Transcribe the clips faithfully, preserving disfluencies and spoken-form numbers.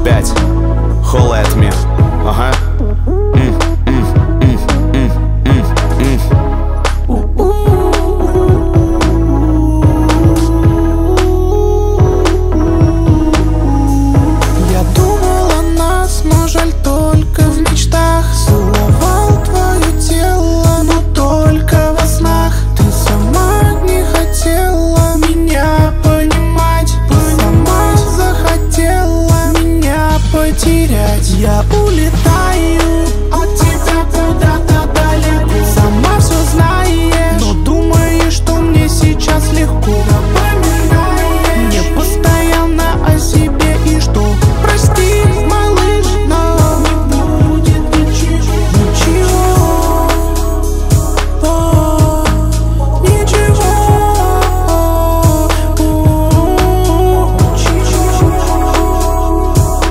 опять Holla at me. Ага. М, м, м, м, м, м. Я думал о нас, но жаль только в мечтах. Целовал твое тело, но только во снах. Ты сама не хотела меня понимать, ты сама захотела меня потерять. Я улетаю от тебя куда-то далеко, сама все знаешь, но думаешь, что мне сейчас легко. Напоминай мне постоянно о себе и что прости, малыш, но не будет ничего, ничего, о, ничего, о, ничего.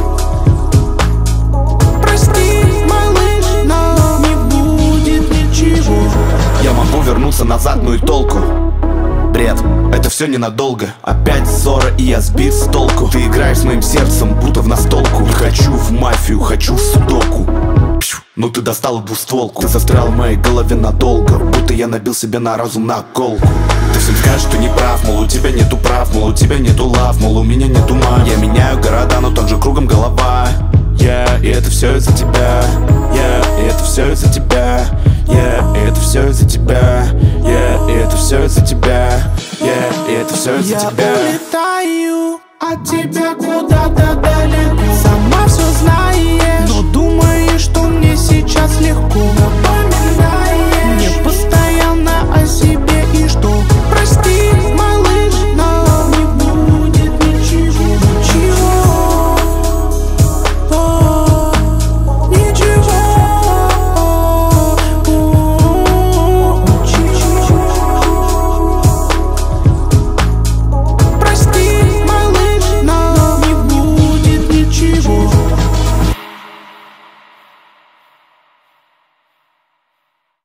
Прости, малыш, но не будет ничего. Я могу вернуться назад, ну и толку. Бред, это все ненадолго. Опять ссора, и я сбит с толку. Ты играешь с моим сердцем, будто в настолку. Не хочу в мафию, хочу в судоку. Пшу, ну ты достала двустволку. Ты застрял в моей голове надолго, будто я набил себе на разум наколку. Ты всем скажешь, что не прав, мол, у тебя нету прав, мол, у тебя нету лав, мол, у меня нету ума. Я меняю города, но тот же кругом голова. Я, и это все из-за тебя. Я, и это все из-за тебя. Я, и это все из-за тебя. Я, и это все из-за тебя. Я, и это все из-за Я тебя. улетаю от тебя куда-то далеко, сама все знаешь, но думаешь, что мне сейчас легко.